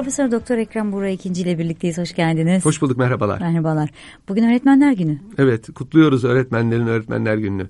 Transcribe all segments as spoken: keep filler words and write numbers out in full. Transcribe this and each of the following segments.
Profesör Doktor Ekrem Buğra ikinci ile birlikteyiz. Hoş geldiniz. Hoş bulduk, merhabalar. Merhabalar. Bugün Öğretmenler Günü. Evet, kutluyoruz öğretmenlerin Öğretmenler Günü'nü.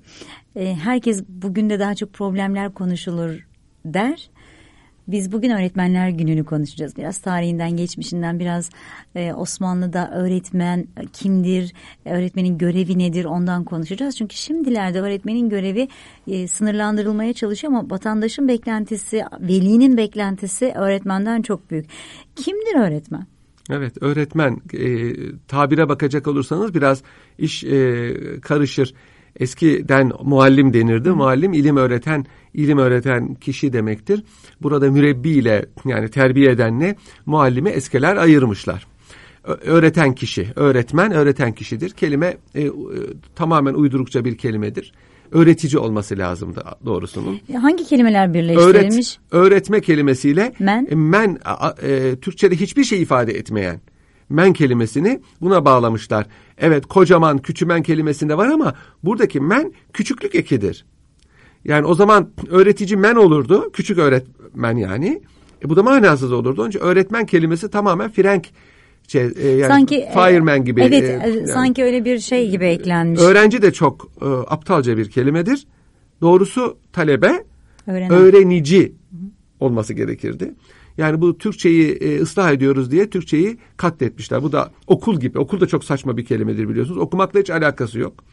Herkes bugün de daha çok problemler konuşulur der. Biz bugün Öğretmenler Günü'nü konuşacağız. Biraz tarihinden, geçmişinden, biraz e, Osmanlı'da öğretmen kimdir, öğretmenin görevi nedir ondan konuşacağız. Çünkü şimdilerde öğretmenin görevi e, sınırlandırılmaya çalışıyor ama vatandaşın beklentisi, velinin beklentisi öğretmenden çok büyük. Kimdir öğretmen? Evet, öğretmen e, tabire bakacak olursanız biraz iş e, karışır. Eskiden muallim denirdi. Hı. Muallim ilim öğreten, ilim öğreten kişi demektir. Burada mürebbi ile yani terbiye edenle muallimi eskiler ayırmışlar. Ö- öğreten kişi, öğretmen öğreten kişidir. Kelime e, e, tamamen uydurukça bir kelimedir. Öğretici olması lazımdı doğrusunun. Hangi kelimeler birleştirilmiş? Öğret, öğretme kelimesiyle men, e, men a, e, Türkçe'de hiçbir şey ifade etmeyen men kelimesini buna bağlamışlar. Evet, kocaman, küçümen kelimesinde var ama buradaki men küçüklük ekidir. Yani o zaman öğretici men olurdu, küçük öğretmen yani. E, bu da manasız olurdu. Onun için öğretmen kelimesi tamamen Frenk, şey, e, yani sanki fireman gibi. Evet, e, yani, sanki öyle bir şey gibi eklenmiş. Öğrenci de çok e, aptalca bir kelimedir. Doğrusu talebe, Öğrenen. öğrenici olması gerekirdi. Yani bu Türkçeyi e, ıslah ediyoruz diye Türkçeyi katletmişler. Bu da okul gibi. Okul da çok saçma bir kelimedir biliyorsunuz. Okumakla hiç alakası yok.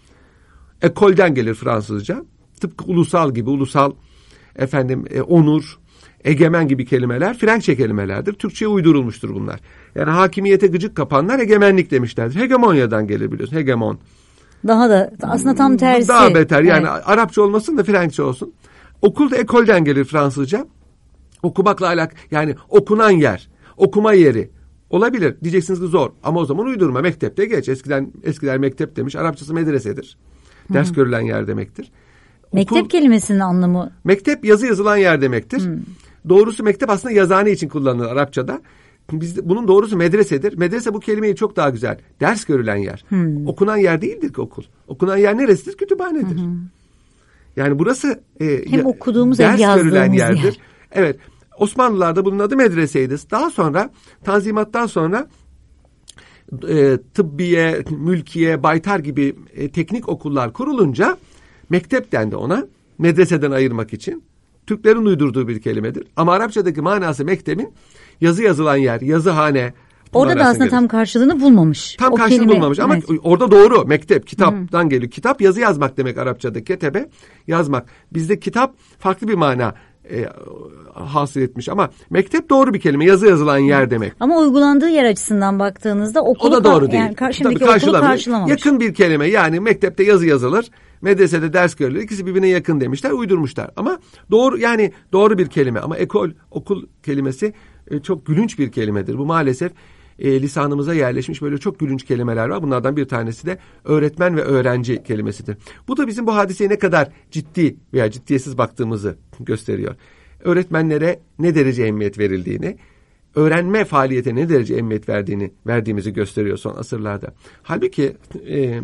Ekolden gelir Fransızca. Tıpkı ulusal gibi, ulusal, efendim e, onur, egemen gibi kelimeler Frenkçe kelimelerdir. Türkçe'ye uydurulmuştur bunlar. Yani hakimiyete gıcık kapanlar egemenlik demişlerdir. Hegemonyadan gelir biliyorsun. Hegemon. Daha da aslında tam tersi. Daha beter. Yani evet. Arapça olmasın da Frenkçe olsun. Okul da ekolden gelir Fransızca. Okumakla alak yani okunan yer, okuma yeri olabilir. Diyeceksiniz ki zor ama o zaman uydurma. Mektepte geç. Eskiden eskiler mektep demiş. Arapçası medresedir. Ders Hı-hı. görülen yer demektir. Mektep Okul, kelimesinin anlamı? Mektep yazı yazılan yer demektir. Hı. Doğrusu mektep aslında yazıhane için kullanılır Arapçada. Biz, bunun doğrusu medresedir. Medrese bu kelimeyi çok daha güzel. Ders görülen yer. Hı. Okunan yer değildir ki okul. Okunan yer neresidir? Kütüphanedir. Hı. Yani burası e, hem okuduğumuz ders hem görülen yerdir. Yer. Evet. Osmanlılarda bunun adı medreseydi. Daha sonra Tanzimat'tan sonra e, tıbbiye, mülkiye, baytar gibi e, teknik okullar kurulunca mektep dendi ona. Medreseden ayırmak için. Türklerin uydurduğu bir kelimedir. Ama Arapçadaki manası mektebin yazı yazılan yer, yazıhane. Orada da aslında gelir. Tam karşılığını bulmamış. Tam o karşılığını kelime, bulmamış ama evet. orada doğru mektep, kitaptan Hı. geliyor. Kitap yazı yazmak demek Arapçada, ketebe yazmak. Bizde kitap farklı bir mana E, hasıl etmiş ama mektep doğru bir kelime, yazı yazılan yer demek. Ama uygulandığı yer açısından baktığınızda okulu, o da doğru değil. Yani karşımdaki okulu karşılamamış. Yakın bir kelime yani mektepte yazı yazılır, medresede ders görülür. İkisi birbirine yakın demişler, uydurmuşlar. Ama doğru yani doğru bir kelime ama ekol, okul kelimesi e, çok gülünç bir kelimedir. Bu maalesef e, lisanımıza yerleşmiş böyle çok gülünç kelimeler var. Bunlardan bir tanesi de öğretmen ve öğrenci kelimesidir. Bu da bizim bu hadiseye ne kadar ciddi veya ciddiyetsiz baktığımızı gösteriyor. Öğretmenlere ne derece ehemmiyet verildiğini, öğrenme faaliyetine ne derece ehemmiyet verdiğini verdiğimizi gösteriyor son asırlarda. Halbuki e,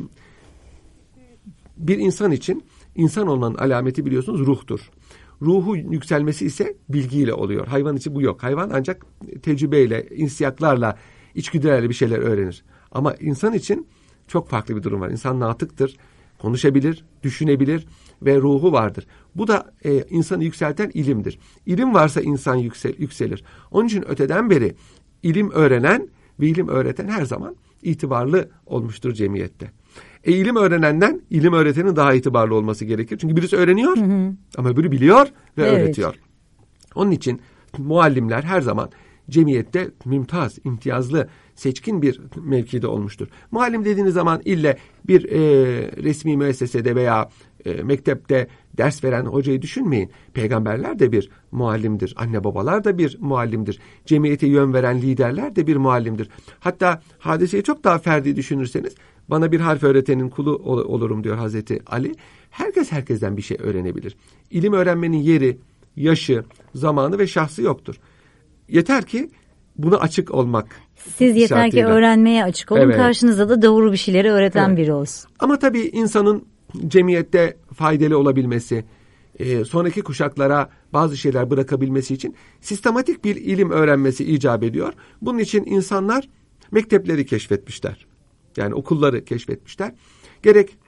bir insan için insan olmanın alameti biliyorsunuz ruhtur. Ruhu yükselmesi ise bilgiyle oluyor. Hayvan için bu yok. Hayvan ancak tecrübeyle, insiyaklarla, içgüdülerle bir şeyler öğrenir. Ama insan için çok farklı bir durum var. İnsan natıktır, konuşabilir, düşünebilir ve ruhu vardır. Bu da e, insanı yükselten ilimdir. İlim varsa insan yüksel, yükselir. Onun için öteden beri ilim öğrenen ve ilim öğreten her zaman itibarlı olmuştur cemiyette. E, ilim öğrenenden ilim öğretenin daha itibarlı olması gerekir. Çünkü birisi öğreniyor hı hı. ama öbürü biliyor ve evet. öğretiyor. Onun için muallimler her zaman cemiyette mümtaz, imtiyazlı, seçkin bir mevkide olmuştur. Muallim dediğiniz zaman ille bir e, resmi müessesede veya e, mektepte ders veren hocayı düşünmeyin. Peygamberler de bir muallimdir. Anne babalar da bir muallimdir. Cemiyete yön veren liderler de bir muallimdir. Hatta hadiseyi çok daha ferdi düşünürseniz bana bir harf öğretenin kulu ol- olurum diyor Hazreti Ali. Herkes herkesten bir şey öğrenebilir. İlim öğrenmenin yeri, yaşı, zamanı ve şahsı yoktur. Yeter ki buna açık olmak. Siz yeter şartıyla. Ki öğrenmeye açık olun. Evet. Karşınızda da doğru bir şeyleri öğreten evet. biri olsun. Ama tabii insanın cemiyette faydalı olabilmesi, e, sonraki kuşaklara bazı şeyler bırakabilmesi için sistematik bir ilim öğrenmesi icap ediyor. Bunun için insanlar mektepleri keşfetmişler. Yani okulları keşfetmişler. Gerek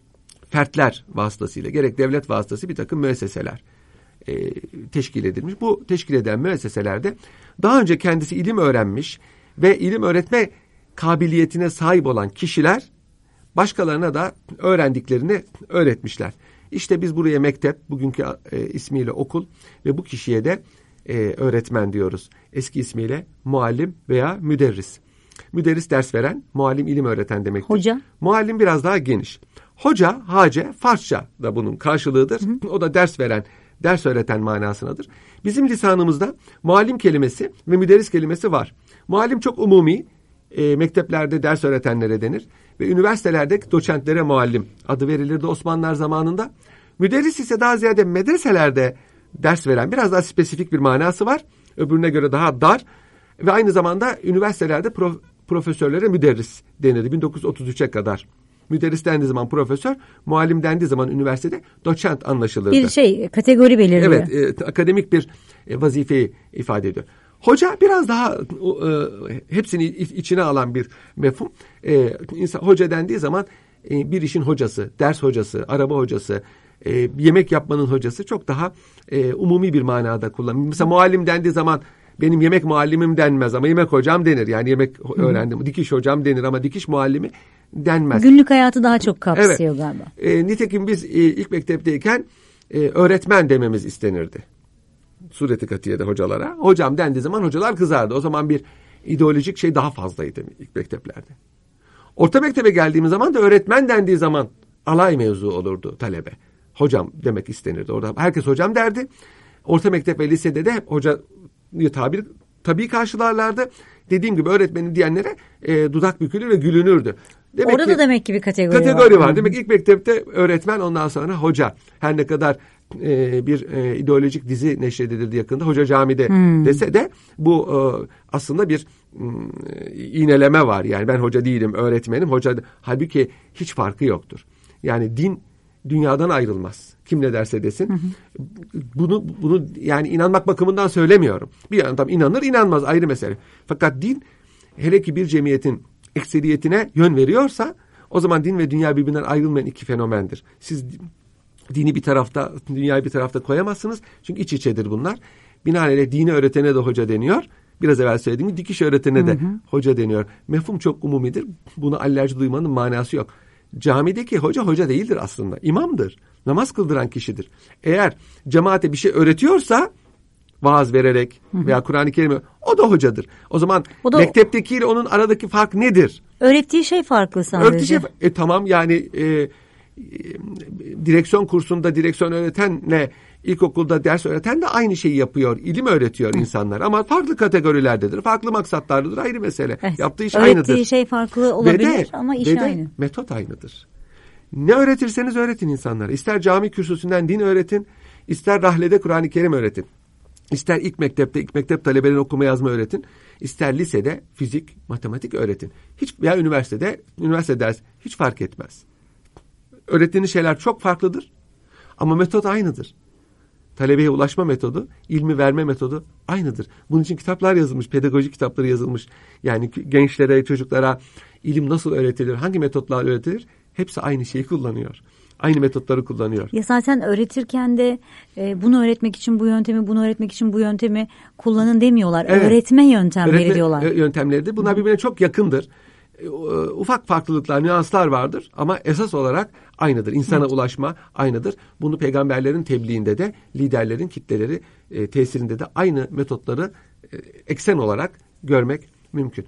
fertler vasıtasıyla gerek devlet vasıtasıyla bir takım müesseseler e, teşkil edilmiş. Bu teşkil eden müesseselerde daha önce kendisi ilim öğrenmiş ve ilim öğretme kabiliyetine sahip olan kişiler başkalarına da öğrendiklerini öğretmişler. İşte biz buraya mektep, bugünkü e, ismiyle okul ve bu kişiye de e, öğretmen diyoruz. Eski ismiyle muallim veya müderris. Müderris ders veren, muallim ilim öğreten demektir. Hoca? Muallim biraz daha geniş. Hoca, hace, Farsça da bunun karşılığıdır. Hı hı. O da ders veren, ders öğreten manasındadır. Bizim lisanımızda muallim kelimesi ve müderris kelimesi var. Muallim çok umumi, e, mekteplerde ders öğretenlere denir. Ve üniversitelerde doçentlere muallim adı verilirdi Osmanlılar zamanında. Müderris ise daha ziyade medreselerde ders veren, biraz daha spesifik bir manası var. Öbürüne göre daha dar. Ve aynı zamanda üniversitelerde prof, profesörlere müderris denirdi bin dokuz yüz otuz üçe kadar. Müderris dendiği zaman profesör, muallim dendiği zaman üniversitede doçent anlaşılırdı. Bir şey, kategori belirliyor. Evet, e, akademik bir e, vazifeyi ifade ediyor. Hoca biraz daha e, hepsini içine alan bir mefhum. E, insan, hoca dendiği zaman e, bir işin hocası, ders hocası, araba hocası, e, yemek yapmanın hocası çok daha e, umumi bir manada kullanılıyor. Mesela muallim dendiği zaman benim yemek muallimim denmez ama yemek hocam denir. Yani yemek öğrendim, Hı. dikiş hocam denir ama dikiş muallimi denmez. Günlük hayatı daha çok kapsıyor evet. galiba. E, nitekim biz e, ilk mektepteyken e, öğretmen dememiz istenirdi. Sureti Katiye'de hocalara. Hocam dendiği zaman hocalar kızardı. O zaman bir ideolojik şey daha fazlaydı ilk mekteplerde. Orta mektebe geldiğimiz zaman da öğretmen dendiği zaman alay mevzu olurdu talebe. Hocam demek istenirdi. Orada herkes hocam derdi. Orta mektep ve lisede de hep hoca tabir tabii karşılarlardı. Dediğim gibi öğretmenin diyenlere e, dudak bükülür ve gülünürdü. Demek Orada ki, da demek ki bir kategori, kategori var. var. Demek ki ilk mektepte öğretmen, ondan sonra hoca. Her ne kadar e, bir e, ideolojik dizi neşredildi yakında, Hoca Cami'de hmm. dese de bu e, aslında bir e, iğneleme var. Yani ben hoca değilim, öğretmenim. Hoca, halbuki hiç farkı yoktur. Yani din dünyadan ayrılmaz. Kim ne derse desin. Hı hı. Bunu bunu yani inanmak bakımından söylemiyorum. Bir adam inanır, inanmaz, ayrı mesele. Fakat din, hele ki bir cemiyetin ekseriyetine yön veriyorsa, o zaman din ve dünya birbirinden ayrılmayan iki fenomendir. Siz dini bir tarafta, dünyayı bir tarafta koyamazsınız. Çünkü iç içedir bunlar. Binaenaleyh dini öğretene de hoca deniyor. Biraz evvel söylediğim gibi dikiş öğretene de hı hı. hoca deniyor. Mefhum çok umumidir. Buna alerji duymanın manası yok. Camideki hoca hoca değildir aslında. İmamdır. Namaz kıldıran kişidir. Eğer cemaate bir şey öğretiyorsa, vaaz vererek veya Kur'an-ı Kerim'i, o da hocadır. O zaman o da mekteptekiyle onun aradaki fark nedir? Öğrettiği şey farklı sadece. Öğrettiği şey, e, tamam yani e, e, direksiyon kursunda direksiyon öğretenle ilkokulda ders öğreten de aynı şeyi yapıyor. İlim öğretiyor Hı. insanlar ama farklı kategorilerdedir. Farklı maksatlardadır. Ayrı mesele. Evet. Yaptığı iş Öğrettiği aynıdır. Öğrettiği şey farklı olabilir de, ama iş aynı. Metot aynıdır. Ne öğretirseniz öğretin insanlara. İster cami kürsüsünden din öğretin, ister rahlede Kur'an-ı Kerim öğretin. İster ilk mektepte, ilk mektep talebelerine okuma yazma öğretin. İster lisede fizik, matematik öğretin. Hiç veya üniversitede, üniversite ders hiç fark etmez. Öğrettiğiniz şeyler çok farklıdır ama metot aynıdır. Talebeye ulaşma metodu, ilmi verme metodu aynıdır. Bunun için kitaplar yazılmış, pedagoji kitapları yazılmış. Yani gençlere, çocuklara ilim nasıl öğretilir, hangi metotlarla öğretilir? Hepsi aynı şeyi kullanıyor. Aynı metotları kullanıyor. Ya zaten öğretirken de e, bunu öğretmek için bu yöntemi, bunu öğretmek için bu yöntemi kullanın demiyorlar. Evet. Öğretme yöntemleri Öğretme diyorlar. Yöntemleri de bunlar birbirine çok yakındır. E, ufak farklılıklar, nüanslar vardır ama esas olarak aynıdır. İnsana evet. ulaşma aynıdır. Bunu peygamberlerin tebliğinde de, liderlerin kitleleri e, tesirinde de aynı metotları e, eksen olarak görmek mümkün.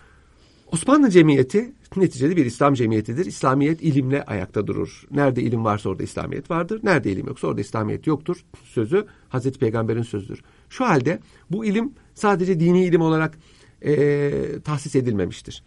Osmanlı cemiyeti neticede bir İslam cemiyetidir. İslamiyet ilimle ayakta durur. Nerede ilim varsa orada İslamiyet vardır. Nerede ilim yoksa orada İslamiyet yoktur. Sözü Hazreti Peygamber'in sözüdür. Şu halde bu ilim sadece dini ilim olarak e, tahsis edilmemiştir.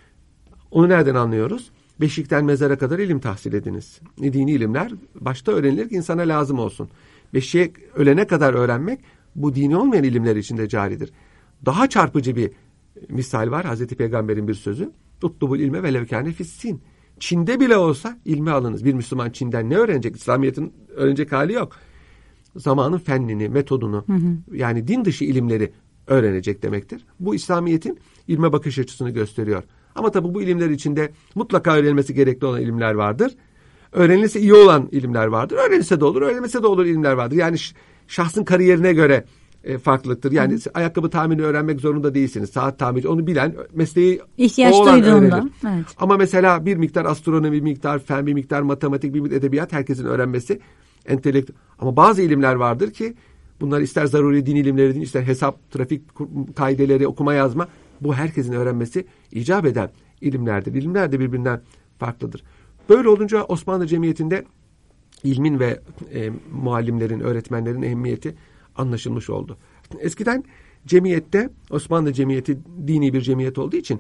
Onu nereden anlıyoruz? Beşikten mezara kadar ilim tahsil ediniz. Dini ilimler başta öğrenilir ki insana lazım olsun. Beşiğe ölene kadar öğrenmek bu dini olmayan ilimler içinde caridir. Daha çarpıcı bir misal var. Hazreti Peygamber'in bir sözü. Utlubul ilme velev kâne fissin. Çin'de bile olsa ilmi alınız. Bir Müslüman Çin'den ne öğrenecek? İslamiyet'in öğrenecek hali yok. zamanın fennini, metodunu, hı hı. yani din dışı ilimleri öğrenecek demektir. Bu İslamiyet'in ilme bakış açısını gösteriyor. Ama tabii bu ilimler içinde mutlaka öğrenilmesi gerekli olan ilimler vardır. Öğrenilse iyi olan ilimler vardır. Öğrenilse de olur, öğrenilmese de olur ilimler vardır. Yani şahsın kariyerine göre e, farklılıktır. Yani Hı. ayakkabı tamirini öğrenmek zorunda değilsiniz. Saat tamiri, onu bilen mesleği İhtiyaç o olan duyduğunda. Evet. Ama mesela bir miktar astronomi, bir miktar fen, bir miktar matematik, bir miktar edebiyat herkesin öğrenmesi entelektüel. Ama bazı ilimler vardır ki bunlar ister zaruri din ilimleri, ister hesap, trafik kaideleri, okuma yazma, bu herkesin öğrenmesi icap eden ilimlerdir. İlimler de birbirinden farklıdır. Böyle olunca Osmanlı Cemiyeti'nde ilmin ve e, muallimlerin, öğretmenlerin ehemmiyeti anlaşılmış oldu. Eskiden cemiyette, Osmanlı Cemiyeti dini bir cemiyet olduğu için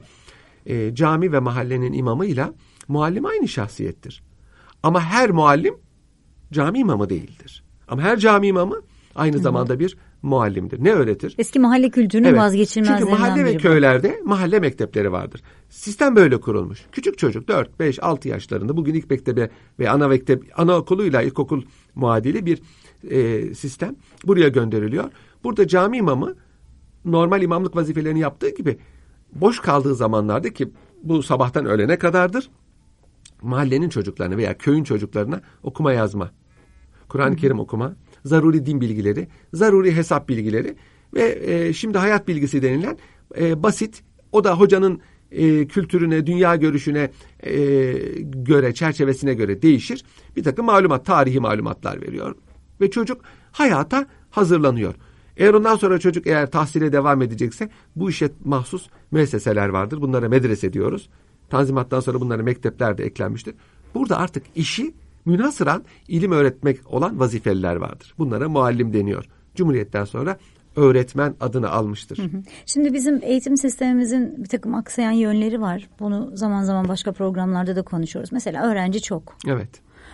e, cami ve mahallenin imamıyla muallim aynı şahsiyettir. Ama her muallim cami imamı değildir. Ama her cami imamı aynı Hı. zamanda bir muallimdir. Ne öğretir? Eski mahalle kültürünün evet. vazgeçilmezlerinden Çünkü mahalle ve köylerde bu. mahalle mektepleri vardır. Sistem böyle kurulmuş. Küçük çocuk dört, beş, altı yaşlarında bugün ilk mektebe ve ana mektep, anaokuluyla ilkokul muadili bir e, sistem buraya gönderiliyor. Burada cami imamı normal imamlık vazifelerini yaptığı gibi boş kaldığı zamanlarda, ki bu sabahtan öğlene kadardır, mahallenin çocuklarına veya köyün çocuklarına okuma yazma, Kur'an-ı Kerim okuma, zaruri din bilgileri, zaruri hesap bilgileri ve e, şimdi hayat bilgisi denilen e, basit, o da hocanın e, kültürüne, dünya görüşüne e, göre, çerçevesine göre değişir. Bir takım malumat, tarihi malumatlar veriyor ve çocuk hayata hazırlanıyor. Eğer ondan sonra çocuk eğer tahsile devam edecekse bu işe mahsus müesseseler vardır. Bunlara medrese diyoruz. Tanzimattan sonra bunlara mektepler de eklenmiştir. Burada artık işi münhasıran ilim öğretmek olan vazifeliler vardır. Bunlara muallim deniyor. Cumhuriyetten sonra öğretmen adını almıştır. Hı hı. Şimdi bizim eğitim sistemimizin bir takım aksayan yönleri var. Bunu zaman zaman başka programlarda da konuşuyoruz. Mesela öğrenci çok. Evet.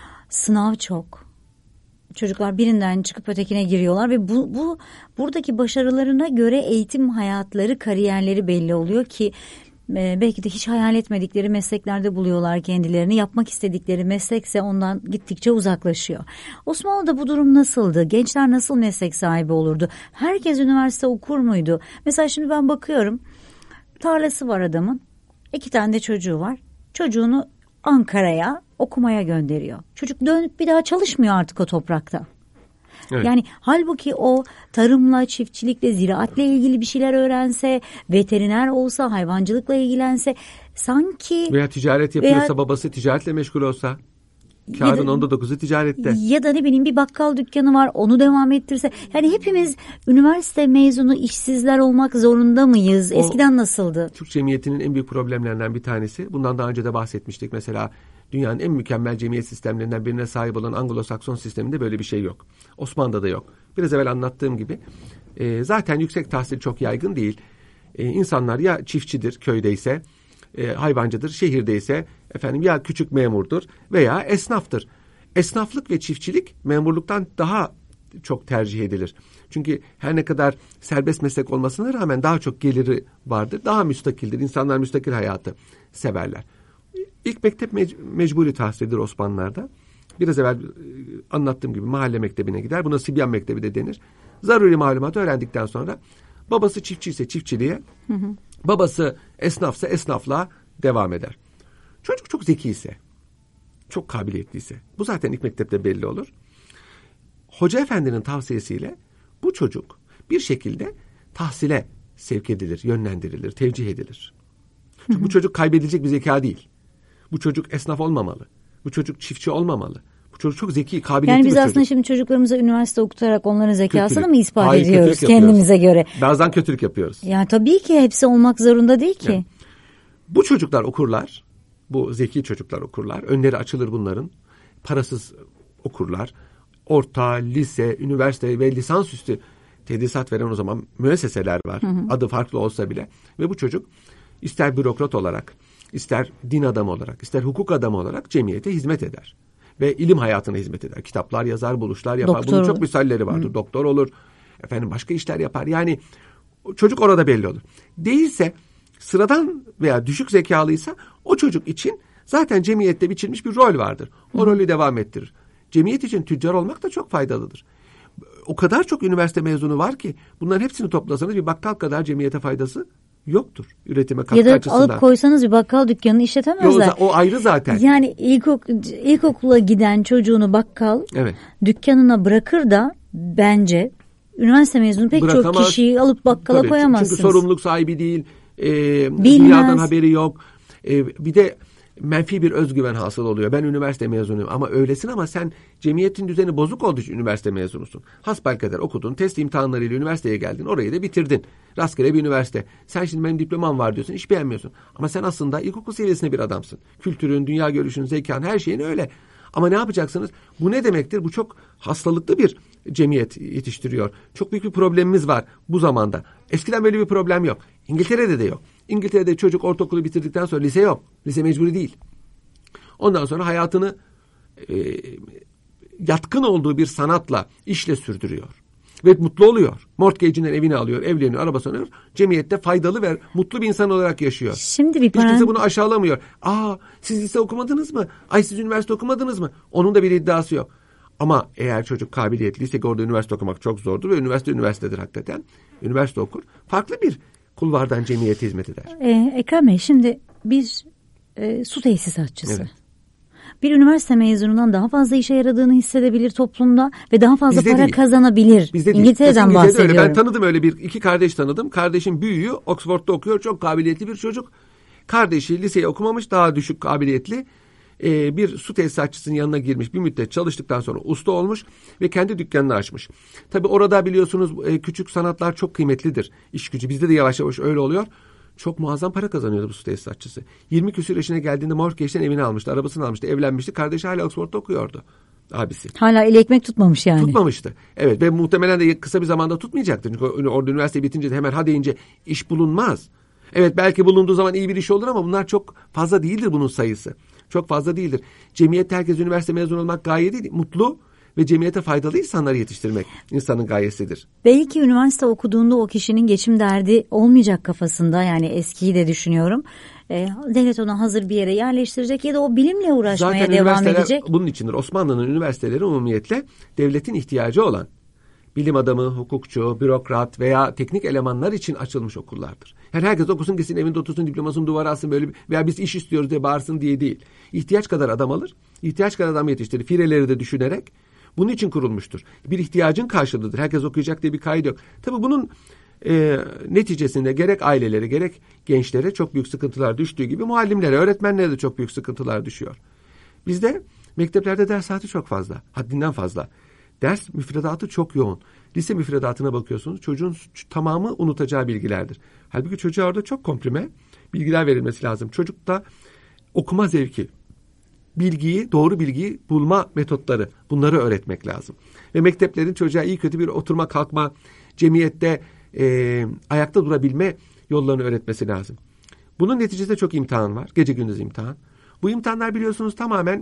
Sınav çok. Çocuklar birinden çıkıp ötekine giriyorlar ve bu, bu buradaki başarılarına göre eğitim hayatları, kariyerleri belli oluyor ki e, belki de hiç hayal etmedikleri mesleklerde buluyorlar kendilerini. Yapmak istedikleri meslekse ondan gittikçe uzaklaşıyor. Osmanlı'da bu durum nasıldı? Gençler nasıl meslek sahibi olurdu? Herkes üniversite okur muydu? Mesela şimdi ben bakıyorum, tarlası var adamın, iki tane de çocuğu var. Çocuğunu Ankara'ya okumaya gönderiyor. Çocuk dönüp bir daha çalışmıyor artık o toprakta. Evet. Yani halbuki o tarımla, çiftçilikle, ziraatle ilgili bir şeyler öğrense, veteriner olsa, hayvancılıkla ilgilense sanki... Veya ticaret yapıyorsa, veya, babası ticaretle meşgul olsa, kârın onda dokuzu ticarette. Ya da ne bileyim bir bakkal dükkanı var, onu devam ettirse. Yani hepimiz üniversite mezunu işsizler olmak zorunda mıyız? Eskiden o, nasıldı? Türk cemiyetinin en büyük problemlerinden bir tanesi. Bundan daha önce de bahsetmiştik. Mesela dünyanın en mükemmel cemiyet sistemlerinden birine sahip olan Anglo-Sakson sisteminde böyle bir şey yok. Osmanlı'da da yok. Biraz evvel anlattığım gibi e, zaten yüksek tahsil çok yaygın değil. E, insanlar ya çiftçidir köydeyse, e, hayvancıdır şehirdeyse, efendim ya küçük memurdur veya esnaftır. Esnaflık ve çiftçilik memurluktan daha çok tercih edilir. Çünkü her ne kadar serbest meslek olmasına rağmen daha çok geliri vardır. Daha müstakildir. İnsanlar müstakil hayatı severler. İlk mektep mec- mecburi tahsildir Osmanlılar'da. Biraz evvel anlattığım gibi mahalle mektebine gider. Buna Sibyan Mektebi de denir. Zaruri malumatı öğrendikten sonra babası çiftçi ise çiftçiliğe, hı hı. babası esnafsa esnaflığa devam eder. Çocuk çok zeki ise, çok kabiliyetliyse, bu zaten ilk mektepte belli olur. Hoca efendinin tavsiyesiyle bu çocuk bir şekilde tahsile sevk edilir, yönlendirilir, tevcih edilir. Çünkü bu çocuk kaybedilecek bir zeka değil. Bu çocuk esnaf olmamalı. Bu çocuk çiftçi olmamalı. Bu çocuk çok zeki, kabiliyetli yani bir çocuk. Yani biz aslında şimdi çocuklarımıza üniversite okutarak onların zekasını kötülük. mı ispat Hayır, ediyoruz kendimize göre? Bazen kötülük yapıyoruz. Yani tabii ki hepsi olmak zorunda değil ki. Yani, bu çocuklar okurlar. Bu zeki çocuklar okurlar. Önleri açılır bunların. Parasız okurlar. Orta, lise, üniversite ve lisansüstü tedrisat veren o zaman müesseseler var. Hı hı. Adı farklı olsa bile. Ve bu çocuk ister bürokrat olarak, ister din adamı olarak, ister hukuk adamı olarak cemiyete hizmet eder. Ve ilim hayatına hizmet eder. Kitaplar yazar, buluşlar yapar. Doktor Bunun çok misalleri vardır. Hı. Doktor olur. Efendim başka işler yapar. Yani çocuk orada belli olur. Değilse sıradan veya düşük zekalıysa o çocuk için zaten cemiyette biçilmiş bir rol vardır. O Hı. rolü devam ettirir. Cemiyet için tüccar olmak da çok faydalıdır. o kadar çok üniversite mezunu var ki bunların hepsini toplasanız bir bakkal kadar cemiyete faydası yoktur. Üretime katkı ya da açısından. alıp koysanız bir bakkal dükkanını işletemezler. Yo, o ayrı zaten. Yani ilkok, ilkokula giden çocuğunu bakkal evet. dükkanına bırakır da bence üniversite mezunu pek Bırakamaz. çok kişiyi alıp bakkala Tabii, koyamazsınız. Çünkü sorumluluk sahibi değil. E, dünyadan haberi yok. E, bir de menfi bir özgüven hasıl oluyor. Ben üniversite mezunuyum ama öylesin ama sen cemiyetin düzeni bozuk olduğu için üniversite mezunusun. Hasbelkader okudun, test imtihanlarıyla üniversiteye geldin, orayı da bitirdin. Rastgele bir üniversite. Sen şimdi benim diplomam var diyorsun, hiç beğenmiyorsun. Ama sen aslında ilkokul seviyesinde bir adamsın. Kültürün, dünya görüşün, zekan, her şeyin öyle. Ama ne yapacaksınız? Bu ne demektir? Bu çok hastalıklı bir cemiyet yetiştiriyor. Çok büyük bir problemimiz var bu zamanda. Eskiden böyle bir problem yok. İngiltere'de de yok. İngiltere'de çocuk ortaokulu bitirdikten sonra lise yok. Lise mecburi değil. Ondan sonra hayatını e, yatkın olduğu bir sanatla, işle sürdürüyor. Ve mutlu oluyor. Mortgage'inden evini alıyor, evleniyor, arabasını alıyor. Cemiyette faydalı ve mutlu bir insan olarak yaşıyor. Şimdi bir Hiç kimse bunu aşağılamıyor. Aa, siz lise okumadınız mı? Ay siz üniversite okumadınız mı? Onun da bir iddiası yok. Ama eğer çocuk kabiliyetliyse orada üniversite okumak çok zordur ve üniversite üniversitedir hakikaten. Üniversite okur. Farklı bir kulvardan cemiyete hizmet eder. Ee, Ekrem Bey, şimdi bir e, su tesisatçısı. Evet. Bir üniversite mezunundan daha fazla işe yaradığını hissedebilir toplumda ve daha fazla Bizde para değil. kazanabilir. Bizde İngiltere'den bahsediyorum. Öyle. Ben tanıdım öyle bir iki kardeş tanıdım. Kardeşim büyüğü Oxford'da okuyor. Çok kabiliyetli bir çocuk. Kardeşi liseyi okumamış, daha düşük kabiliyetli. Ee, bir su tesisatçısının yanına girmiş, bir müddet çalıştıktan sonra usta olmuş ve kendi dükkanını açmış. Tabii orada biliyorsunuz e, küçük sanatlar çok kıymetlidir. İş gücü bizde de yavaş yavaş öyle oluyor. Çok muazzam para kazanıyordu bu su tesisatçısı. yirmi küsur yaşına geldiğinde mortgage'den evini almıştı, arabasını almıştı, evlenmişti. Kardeşi hala Oxford'da okuyordu. Abisi. Hala eli ekmek tutmamış yani. Tutmamıştı. Evet ve muhtemelen de kısa bir zamanda tutmayacaktır. Çünkü orada üniversite bitince de hemen ha deyince iş bulunmaz. Evet belki bulunduğu zaman iyi bir iş olur ama bunlar çok fazla değildir bunun sayısı. Çok fazla değildir. Cemiyette herkes üniversite mezunu olmak gaye değil. Mutlu ve cemiyete faydalı insanları yetiştirmek insanın gayesidir. Belki üniversite okuduğunda o kişinin geçim derdi olmayacak kafasında, yani eskiyi de düşünüyorum. E, devlet onu hazır bir yere yerleştirecek ya da o bilimle uğraşmaya Zaten devam edecek. Bunun içindir. Osmanlı'nın üniversiteleri umumiyetle devletin ihtiyacı olan bilim adamı, hukukçu, bürokrat veya teknik elemanlar için açılmış okullardır. Yani herkes okusun, gitsin evinde otursun, diplomasını duvara alsın böyle bir, veya biz iş istiyoruz diye bağırsın diye değil. İhtiyaç kadar adam alır, ihtiyaç kadar adam yetiştirir. Fireleri de düşünerek bunun için kurulmuştur. Bir ihtiyacın karşılığıdır. Herkes okuyacak diye bir kayıt yok. Tabii bunun e, neticesinde gerek ailelere gerek gençlere çok büyük sıkıntılar düştüğü gibi muallimlere, öğretmenlere de çok büyük sıkıntılar düşüyor. Bizde mekteplerde ders saati çok fazla, haddinden fazla. Ders müfredatı çok yoğun. Lise müfredatına bakıyorsunuz, çocuğun tamamı unutacağı bilgilerdir. Halbuki çocuğa orada çok komprime bilgiler verilmesi lazım. Çocukta okuma zevki, bilgiyi, doğru bilgiyi bulma metotları, bunları öğretmek lazım. Ve mekteplerin çocuğa iyi kötü bir oturma kalkma, cemiyette e, ayakta durabilme yollarını öğretmesi lazım. Bunun neticesinde çok imtihan var. Gece gündüz imtihan. Bu imtihanlar biliyorsunuz tamamen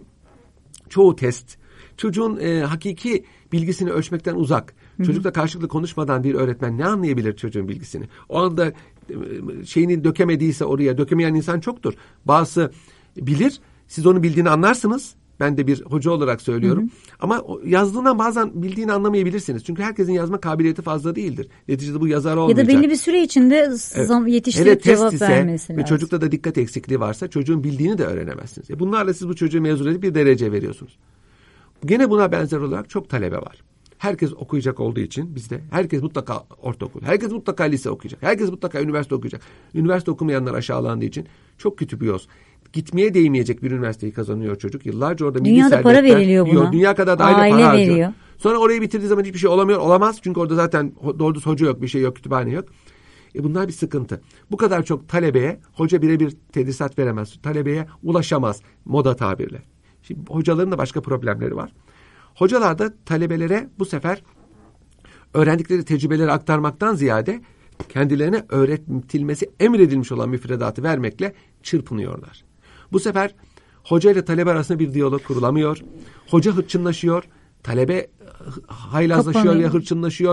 çoğu test. Çocuğun e, hakiki bilgisini ölçmekten uzak. Hı-hı. Çocukla karşılıklı konuşmadan bir öğretmen ne anlayabilir çocuğun bilgisini? O anda e, şeyini dökemediyse oraya, dökemeyen insan çoktur. Bazısı bilir, siz onu bildiğini anlarsınız. Ben de bir hoca olarak söylüyorum. Hı hı. Ama yazdığından bazen bildiğini anlamayabilirsiniz. Çünkü herkesin yazma kabiliyeti fazla değildir. Neticede bu yazar olmayacak. Ya da belli bir süre içinde evet. yetiştirip Hele cevap ise, vermesi lazım. Ve çocukta da dikkat eksikliği varsa çocuğun bildiğini de öğrenemezsiniz. E bunlarla siz bu çocuğu mezun edip bir derece veriyorsunuz. Gene buna benzer olarak çok talebe var. Herkes okuyacak olduğu için bizde herkes mutlaka ortaokul, herkes mutlaka lise okuyacak, herkes mutlaka üniversite okuyacak. Üniversite okumayanlar aşağılandığı için çok kötü bir yoz. Gitmeye değmeyecek bir üniversiteyi kazanıyor çocuk. Yıllarca orada dünyada para veriliyor buna. Dünya kadar da aile, aile para veriyor. harcıyor. Sonra orayı bitirdiği zaman hiçbir şey olamıyor, olamaz. Çünkü orada zaten doğru düz hoca yok, bir şey yok, kütüphane yok. E bunlar bir sıkıntı. Bu kadar çok talebeye hoca birebir tedrisat veremez. Talebeye ulaşamaz moda tabirle. Şimdi hocaların da başka problemleri var. Hocalar da talebelere bu sefer öğrendikleri tecrübeleri aktarmaktan ziyade kendilerine öğretilmesi emredilmiş olan müfredatı vermekle çırpınıyorlar. Bu sefer hoca ile talebe arasında bir diyalog kurulamıyor. Hoca hırçınlaşıyor, talebe haylazlaşıyor ya hırçınlaşıyor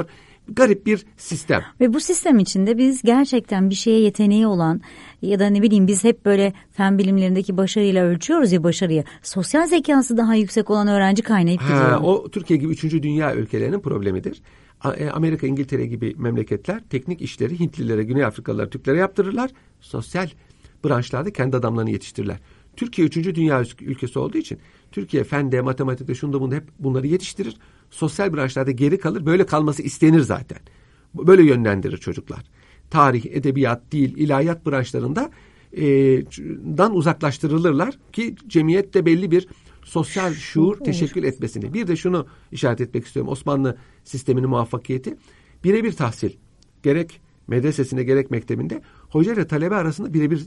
Garip bir sistem. Ve bu sistem içinde biz gerçekten bir şeye yeteneği olan ya da ne bileyim biz hep böyle fen bilimlerindeki başarıyla ölçüyoruz ya başarıyı. Sosyal zekası daha yüksek olan öğrenci kaynayıp ha, gidiyor. O Türkiye gibi üçüncü dünya ülkelerinin problemidir. Amerika, İngiltere gibi memleketler teknik işleri Hintlilere, Güney Afrikalılara, Türklere yaptırırlar. Sosyal branşlarda kendi adamlarını yetiştirirler. Türkiye üçüncü dünya ülkesi olduğu için Türkiye fende, matematikte, şunda bunda hep bunları yetiştirir. Sosyal branşlarda geri kalır. Böyle kalması istenir zaten. Böyle yönlendirir çocuklar. Tarih, edebiyat, dil, ilahiyat branşlarında e, dan uzaklaştırılırlar ki cemiyette belli bir sosyal şuur teşekkül etmesini. Bir de şunu işaret etmek istiyorum. Osmanlı sisteminin muvaffakiyeti. Birebir tahsil. Gerek medresesinde gerek mektebinde hoca ile talebe arasında birebir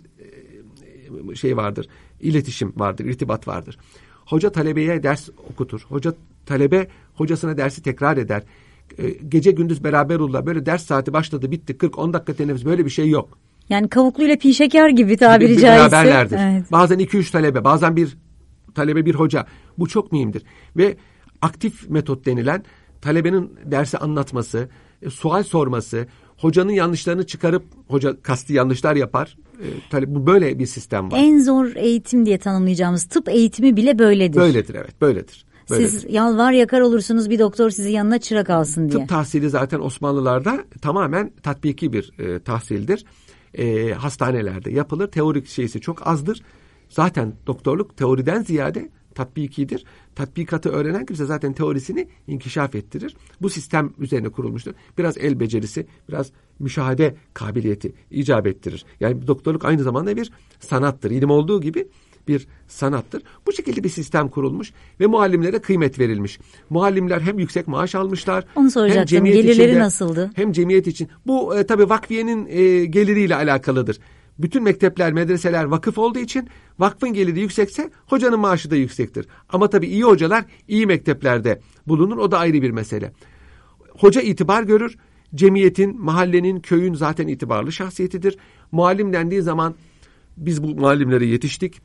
e, şey vardır. İletişim vardır, irtibat vardır. Hoca talebeye ders okutur. Hoca talebe hocasına dersi tekrar eder. E, gece gündüz beraber olurlar. Böyle ders saati başladı, bitti. kırk on dakika teneffüs, böyle bir şey yok. Yani kavukluyla pi şeker gibi tabiri bir, bir caizse. Beraberlerdir. Evet. Bazen iki üç talebe, bazen bir talebe bir hoca. Bu çok mühimdir. Ve aktif metot denilen talebenin dersi anlatması, e, sual sorması, hocanın yanlışlarını çıkarıp, hoca kasti yanlışlar yapar. E, talep, bu böyle bir sistem var. En zor eğitim diye tanımlayacağımız tıp eğitimi bile böyledir. Böyledir, evet, böyledir. Böyledir. Siz yalvar yakar olursunuz bir doktor sizi yanına çırak alsın diye. Tıp tahsili zaten Osmanlılarda tamamen tatbiki bir e, tahsildir. E, hastanelerde yapılır. Teorik şeysi çok azdır. Zaten doktorluk teoriden ziyade tatbikidir. Tatbikatı öğrenen kimse zaten teorisini inkişaf ettirir. Bu sistem üzerine kurulmuştur. Biraz el becerisi, biraz müşahede kabiliyeti icap ettirir. Yani doktorluk aynı zamanda bir sanattır. İlim olduğu gibi bir sanattır. Bu şekilde bir sistem kurulmuş ve muallimlere kıymet verilmiş. Muallimler hem yüksek maaş almışlar. Onu soracaktım. Gelirleri içinde, nasıldı? Hem cemiyet için. Bu e, tabii vakfiyenin e, geliriyle alakalıdır. Bütün mektepler, medreseler vakıf olduğu için vakfın geliri yüksekse hocanın maaşı da yüksektir. Ama tabii iyi hocalar iyi mekteplerde bulunur. O da ayrı bir mesele. Hoca itibar görür. Cemiyetin, mahallenin, köyün zaten itibarlı şahsiyetidir. Muallim dendiği zaman biz bu muallimlere yetiştik.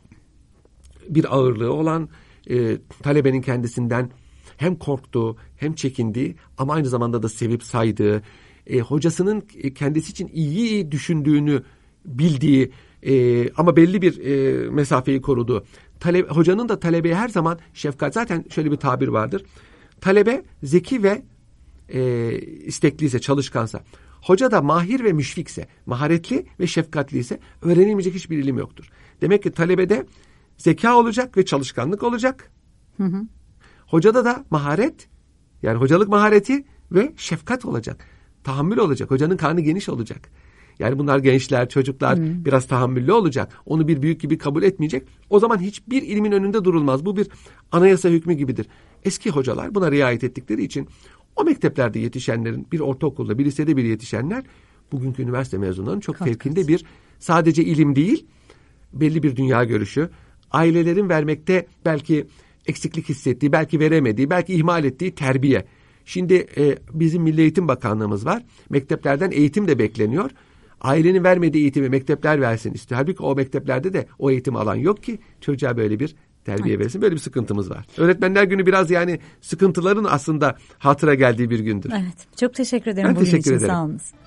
Bir ağırlığı olan e, talebenin kendisinden hem korktuğu hem çekindiği ama aynı zamanda da sevip saydığı, e, hocasının kendisi için iyi düşündüğünü bildiği e, ama belli bir e, mesafeyi koruduğu. Talebe, hocanın da talebeye her zaman şefkat. Zaten şöyle bir tabir vardır. Talebe zeki ve e, istekliyse, çalışkansa, hoca da mahir ve müşfikse, maharetli ve şefkatliyse öğrenilmeyecek hiçbir ilim yoktur. Demek ki talebede zeka olacak ve çalışkanlık olacak. Hı hı. Hocada da maharet, yani hocalık mahareti ve şefkat olacak. Tahammül olacak. Hocanın karnı geniş olacak. Yani bunlar gençler, çocuklar hmm. biraz tahammüllü olacak. Onu bir büyük gibi kabul etmeyecek. O zaman hiçbir ilmin önünde durulmaz. Bu bir anayasa hükmü gibidir. Eski hocalar buna riayet ettikleri için o mekteplerde yetişenlerin, bir ortaokulda, bir lisede bir yetişenler bugünkü üniversite mezunlarının çok Kalkın. fevkinde bir sadece ilim değil, belli bir dünya görüşü, ailelerin vermekte belki eksiklik hissettiği, belki veremediği, belki ihmal ettiği terbiye. Şimdi e, bizim Milli Eğitim Bakanlığımız var. Mekteplerden eğitim de bekleniyor. Ailenin vermediği eğitimi mektepler versin istiyor. Halbuki o mekteplerde de o eğitim alan yok ki çocuğa böyle bir terbiye evet. versin. Böyle bir sıkıntımız var. Öğretmenler Günü biraz yani sıkıntıların aslında hatıra geldiği bir gündür. Evet. Çok teşekkür ederim ben bugün teşekkür için. Ederim. Sağ olunuz.